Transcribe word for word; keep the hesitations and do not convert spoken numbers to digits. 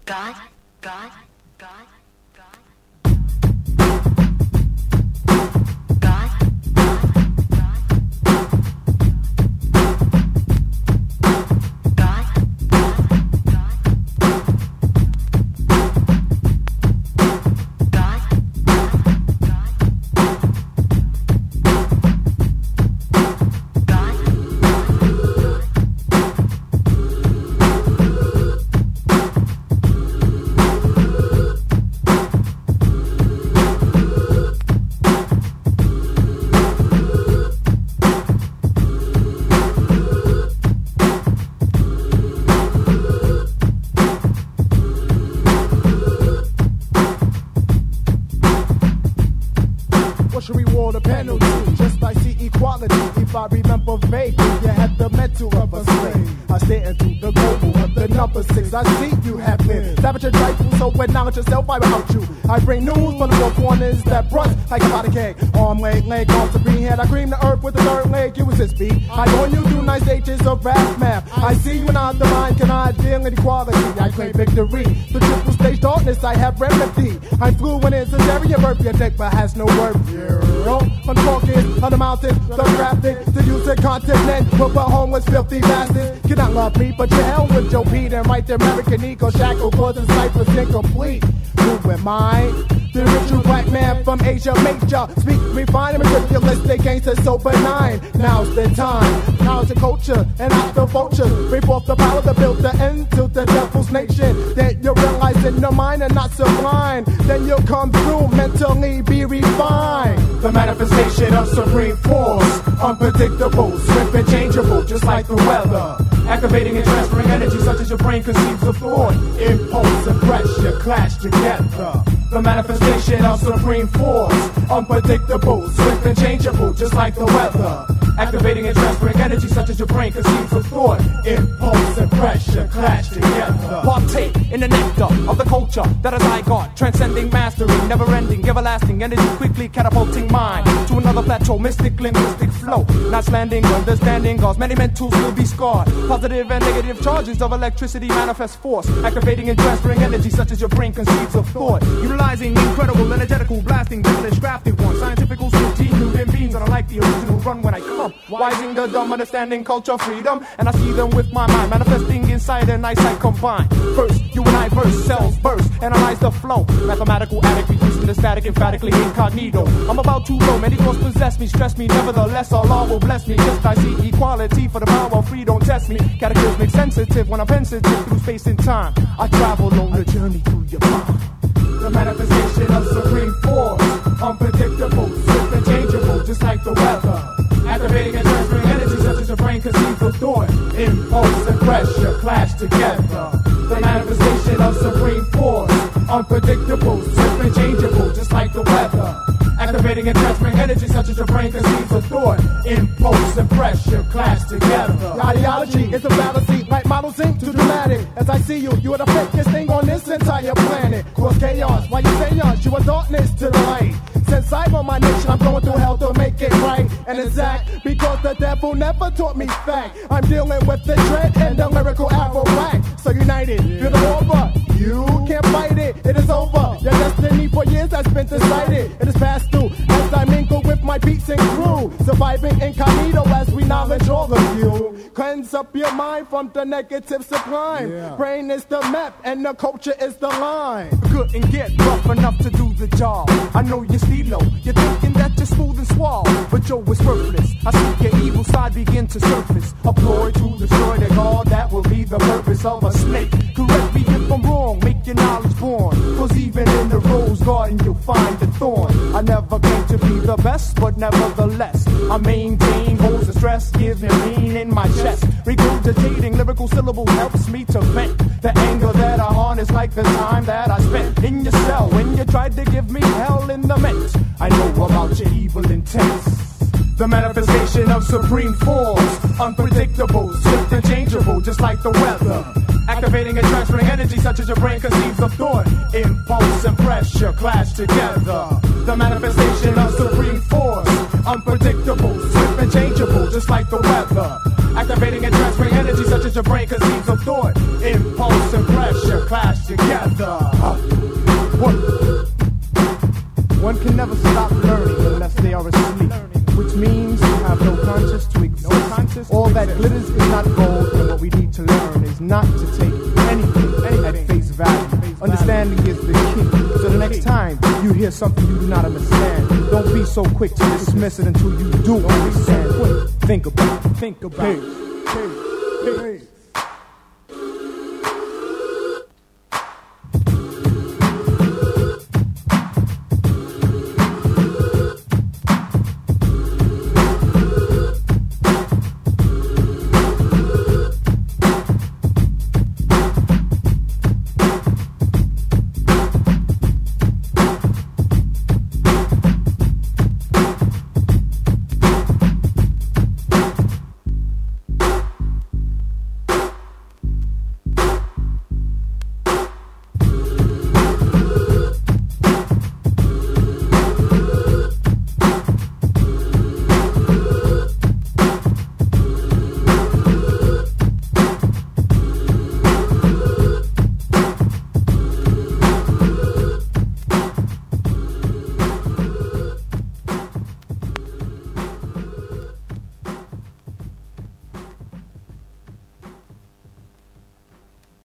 God, God, God, God. Reward a penalty, just like see equality. If I remember vaguely, you had the mental of a slave. I stare into the global of the number six. I see you have been savage and trifle, so acknowledge yourself, I will out you. I bring news from the four corners that brunt like a body cake. Arm, leg, leg, arms, and green head. I cream the earth with the third leg. You resist me. I know you do nice stages of rap math. I see you not the mind, can I deal in equality? I claim victory. The triple stage darkness, I have remedy. I'm fluent in cesarean birth, your dick, but has no worth. On the focus, on the mountains, the graphic, the use of continent, but for homeless, filthy bastards. Cannot love me, but you hell with Joe Pete and right there, American Eco Shackle, cause the cypher's incomplete. Who am I? The ritual black man from Asia Major. Speak refined and materialistic, gangster so benign. Now's the time. Now's the culture, and I'm the vulture. Bring forth the power to build the end to the devil's nation. Then you realize in your mind and not so blind. Then you'll come through, mentally be refined. The manifestation of supreme force, unpredictable, swift and changeable, just like the weather. Activating and transferring energy such as your brain conceives of thought. Impulse and pressure clash together. The manifestation of supreme force, unpredictable, swift and changeable, just like the weather. Activating and transferring energy such as your brain conceives of thought. Impulse and pressure clash together. Partake in the nectar of the culture that is I got. Transcending mastery, never ending, everlasting energy, quickly catapulting mind to another plateau. Mystic, linguistic flow, not landing, understanding cause many mentals will be scarred. Positive and negative charges of electricity manifest force. Activating and transferring energy such as your brain conceives of thought. Utilizing incredible, energetical, blasting, devilish, crafted one. Scientific, routine, new beams, and I like the original run when I come. Wising the dumb, understanding culture, freedom, and I see them with my mind, manifesting inside and eyesight combined. First, you and I verse, cells burst, analyze the flow. Mathematical addict, reducing the static, emphatically incognito. I'm about to blow, many thoughts possess me, stress me, nevertheless, Allah will bless me. Just I see equality for the power free, don't test me. Cataclysmic sensitive, when I'm pensive through space and time. I travel on a journey through your mind. The manifestation of supreme force, unpredictable, swift and changeable, just like the weather. Activating and transferring energy such as your brain conceives of thought. Impulse and pressure clash together. The manifestation of supreme force, unpredictable, swift and changeable, just like the weather. Activating and transferring energy such as your brain conceives of thought. Impulse and pressure clash together. The ideology is a fallacy, like models zinc too dramatic. As I see you, you are the fakest thing on this entire planet. Cause chaos, why you say yours? You are darkness to the light. Since I'm on my nation, I'm going through hell to make it right and exact. Because the devil never taught me fact. I'm dealing with the dread and the lyrical arrow whack. So united, feel the over. You can't fight it, it is over. Your destiny for years has been decided. It is passed through as I mingle with my beats and crew. Surviving incognito as we knowledge all of you. Cleanse up your mind from the negative sublime. Yeah. Brain is the map and the culture is the line. Couldn't get rough enough to do the job. I know you're steelo, you're thinking that you're smooth and suave, but Joe is worthless. I see your evil side begin to surface. A ploy to destroy the God, that will be the purpose of a snake. Correct me if I'm wrong, make your knowledge born. Cause even in the rose garden you'll find the thorn. I never claim to be the best, but nevertheless I maintain, holds the stress, gives me pain in my chest. Regurgitating lyrical syllable helps me to vent the anger that I harness, like the time that I spent in your cell when you tried to give me hell in the mint. I know about your evil intents. The manifestation of supreme force, unpredictable, swift and changeable, just like the weather. Activating and transferring energy such as your brain conceives of thought. Impulse and pressure clash together. The manifestation of supreme force, unpredictable, swift and changeable, just like the weather. Activating and transferring energy such as your brain conceives of thought. Impulse and pressure clash together. One, one can never stop learning unless they are asleep, which means you have no conscience to exist. All that glitters is not gold, and what we need to learn is not to take anything, anything at face value. Understanding is the key. So the next time you hear something you do not understand, don't be so quick to dismiss it until you do understand. Think about it. Think about it. Hey, hey, hey.